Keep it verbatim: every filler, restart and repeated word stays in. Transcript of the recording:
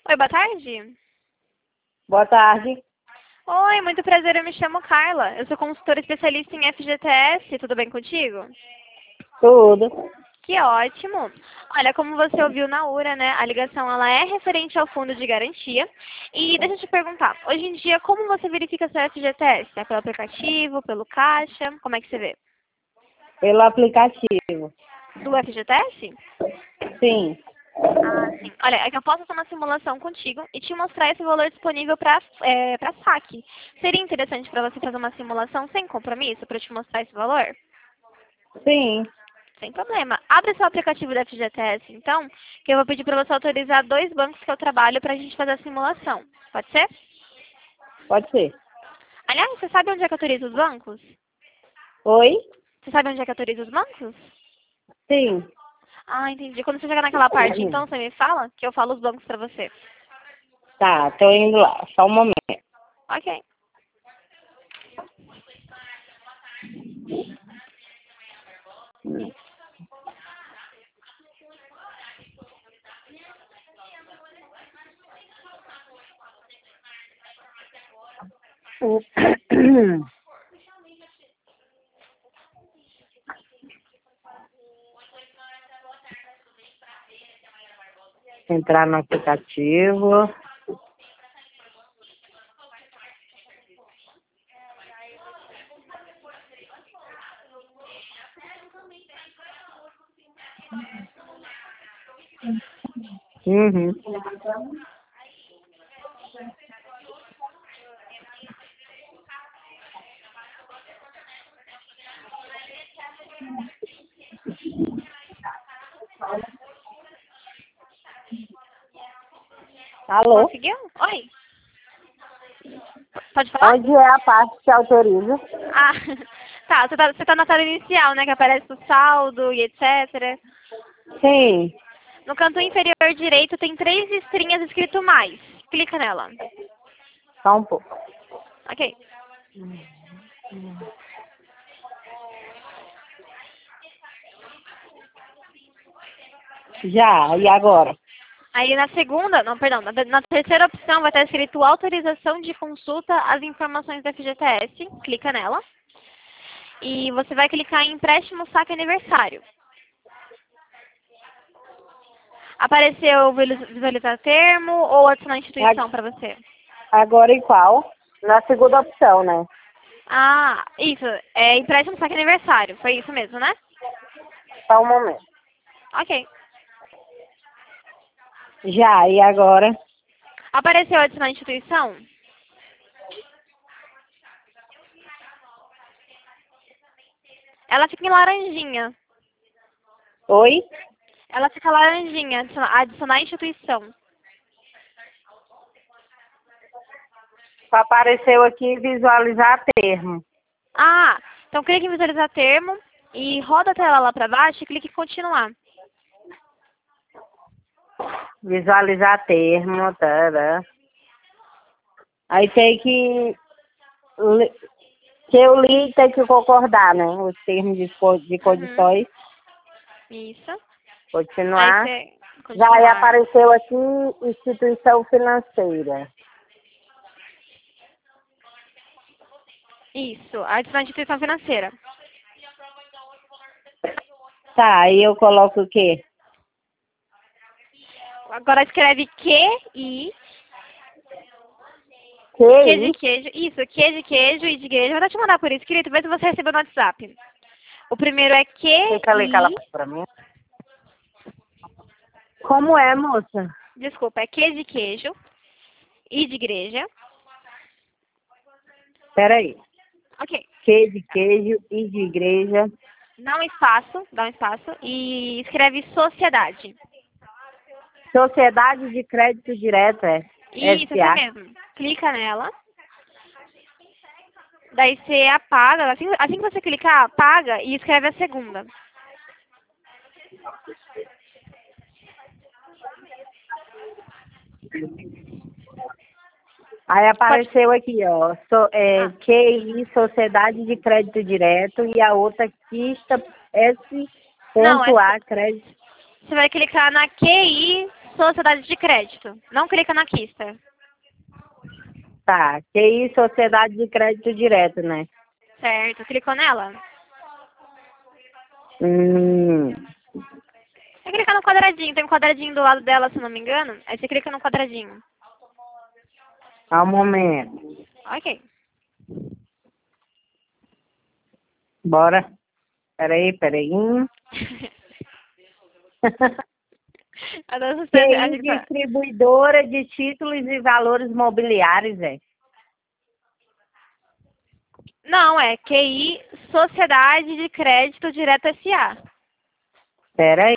Oi, boa tarde. Boa tarde. Oi, muito prazer, eu me chamo Carla. Eu sou consultora especialista em F G T S, tudo bem contigo? Tudo. Que ótimo. Olha, como você ouviu na URA, né, a ligação ela é referente ao fundo de garantia. E deixa eu te perguntar, hoje em dia, como você verifica seu F G T S? É pelo aplicativo, pelo caixa? Como é que você vê? Pelo aplicativo. Do F G T S? Sim. Ah, sim. Olha, é que eu posso fazer uma simulação contigo e te mostrar esse valor disponível para é, para saque. Seria interessante para você fazer uma simulação sem compromisso para eu te mostrar esse valor? Sim. Sem problema. Abre seu aplicativo da F G T S, então, que eu vou pedir para você autorizar dois bancos que eu trabalho para a gente fazer a simulação. Pode ser? Pode ser. Aliás, você sabe onde é que autoriza os bancos? Oi? Você sabe onde é que autoriza os bancos? Sim. Ah, entendi. Quando você chegar naquela parte, então, você me fala que eu falo os bancos para você. Tá, tô indo lá. Só um momento. Ok. Entrar no aplicativo. Uhum. Alô? Conseguiu? Oi. Pode falar? Onde é a parte que autoriza? Ah, tá. Você tá, você tá na tela inicial, né? Que aparece o saldo e etcétera. Sim. No canto inferior direito tem três estrinhas escrito mais. Clica nela. Só um pouco. Ok. Já, e agora? Aí na segunda, não, perdão, na, na terceira opção vai estar escrito autorização de consulta às informações da F G T S. Clica nela. E você vai clicar em empréstimo saque aniversário. Apareceu visualizar termo ou adicionar instituição Ag- para você? Agora em qual? Na segunda opção, né? Ah, isso. É empréstimo saque aniversário. Foi isso mesmo, né? Só um momento. Ok. Já, e agora? Apareceu adicionar instituição? Ela fica em laranjinha. Oi? Ela fica laranjinha, adicionar, adicionar instituição. Apareceu aqui visualizar termo. Ah, então clique em visualizar termo e roda a tela lá para baixo e clique em continuar. Visualizar termo, tará. Aí tem que, li- que eu li tem que concordar, né? Os termos de, co- de Uhum. condições, Isso. Aí continuar. você Já aí continuar. apareceu aqui instituição financeira. Isso, adicionar instituição financeira. Tá, aí eu coloco o quê? Agora escreve Q, I, Q de Q I? queijo. Isso, Q de queijo e de igreja. Vou te mandar por escrito, vê se você recebeu no WhatsApp. O primeiro é Q, Fica ali aquela I, pra mim. Como é, moça? desculpa, é Q de queijo, I de igreja. Peraí. Ok. Q de queijo, I de igreja. Dá um espaço, dá um espaço e escreve sociedade. Sociedade de Crédito Direto, é. Isso, essa S A. mesmo. Clica nela. Daí você apaga. Assim, assim que você clicar, apaga e escreve a segunda. Aí Pode. apareceu aqui, ó, so, é, Ah, Q I, Sociedade de Crédito Direto, e a outra Quista não, essa, S.A, Crédito. você vai clicar na Q I Sociedade de crédito. Não clica na quista. Tá. Q I, Sociedade de Crédito Direto, né? Certo. Clicou nela? Hum. Você clica no quadradinho. Tem um quadradinho do lado dela, se não me engano. Aí você clica no quadradinho. Há um momento. Ok. Bora. Peraí, peraí. A nossa Q a I, gente tá- distribuidora de títulos e valores mobiliários, é. Não, é Q I, Sociedade de Crédito Direto S A. Peraí.